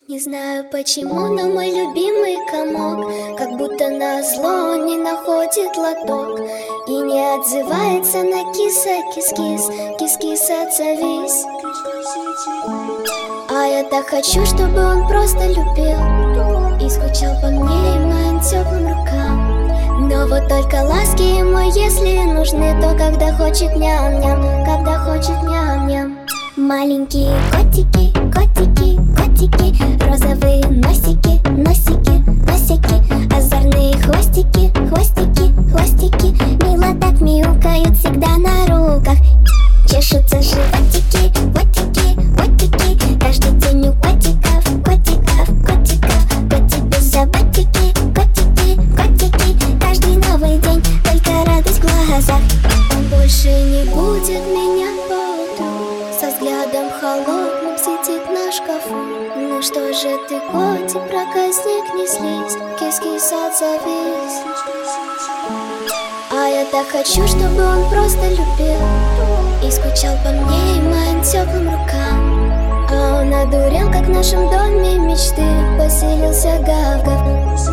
Не знаю почему, но мой любимый комок как будто назло не находит лоток и не отзывается на киса, кис-кис, кис-кис, отзовись. А я так хочу, чтобы он просто любил и скучал по мне и моим теплым рукам. Но вот только ласки ему, если нужны, то когда хочет ням-ням, когда хочет ням-ням. Маленькие котики, котики, котики, розовые носики, носики, носики, озорные хвостики, хвостики, хвостики, мило так мяукают всегда на руках. Чешутся животики, котики, котики, каждый день у котиков, котиков, котиков, котики заботики, котики, котики, каждый новый день только радость в глазах. Он больше не будет меня по утру со взглядом холодным сидит на шкафу. Ну что же ты, котик, проказник, не слезь, кис-кис, отзовись. А я так хочу, чтобы он просто любил и скучал по мне и моим теплым рукам. А он одурел, как в нашем доме мечты поселился гав-гав.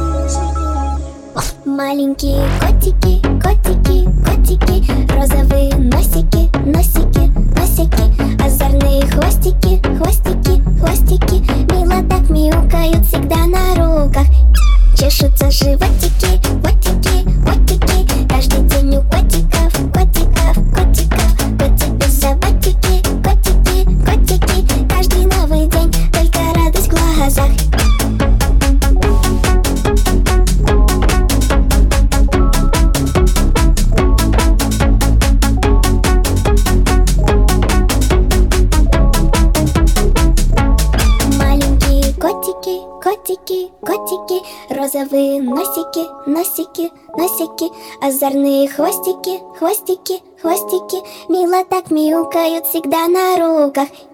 Маленькие котики, котики, котики, розовые носики, носики, носики, озорные хвостики, хвостики, хвостики, мило так мяукают всегда на руках. Чешутся животики, котики, котики, каждый день у котиков, котиков, котиков, котики заботики, котики, котики, каждый новый день только радость в глазах. Котики, котики, розовые носики, носики, носики, озорные хвостики, хвостики, хвостики, мило так мяукают всегда на руках.